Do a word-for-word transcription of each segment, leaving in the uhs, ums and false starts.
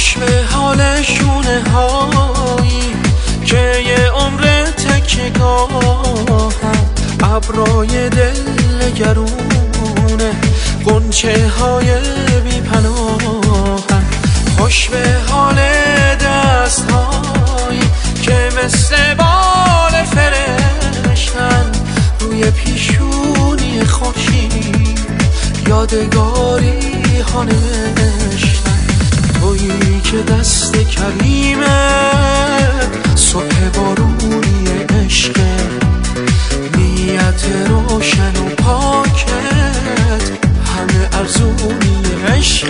خوش به حال شونه هایی که یه عمر تکیگاهم، ابرای دل گرونه غنچه های بی پناهم. خوش به حال دست هایی که مثل بال فرشتن روی پیشونی خورشید یادگاری ها نوشتن. تویی که دست کریمت صبح بارونی عشق، نیت روشن و پاکت همه ارزونی عشق.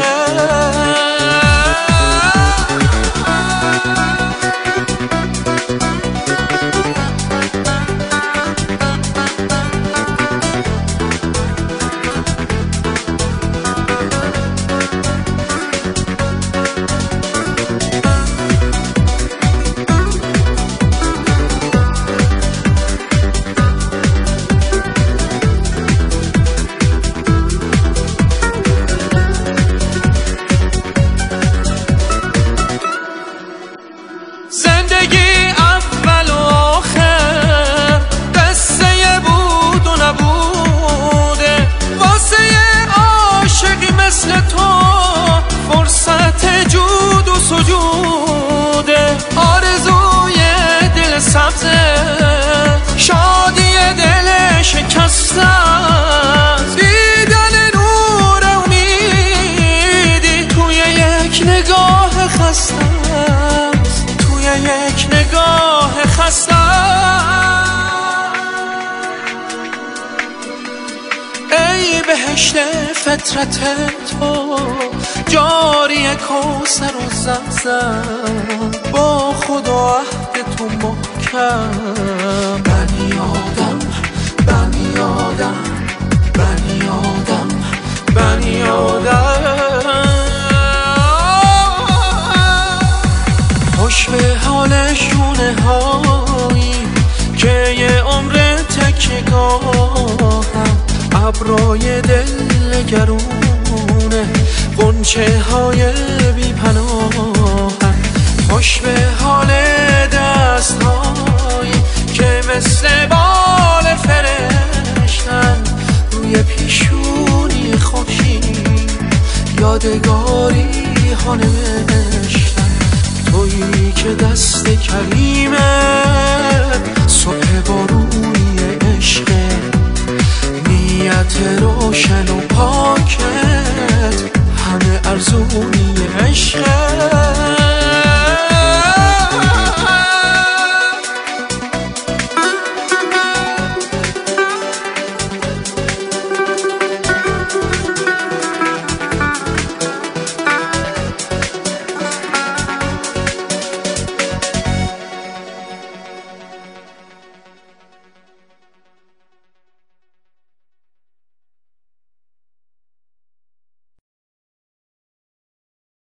آرزوی دل سبزه، شادی دل شکسته، دیدن نور امیدی توی یک نگاه خسته، توی یک نگاه خسته. ای بهشت فطرت تو، جاری کوثر و زمزم، با خدا عهد تو محکم. بنی آدم بنی آدم بنی آدم بنی آدم. خوش به حال شونه هایی که یه عمر تکیگاهم، ابرای دل گرونه غنچه های بی پناهم. خوش به حال دست هایی که مثل بال فرشتن روی پیشونی خورشید یادگاری ها نوشتن. تویی که دست کریمت صبح بارونی عشق، نیت روشن و پاک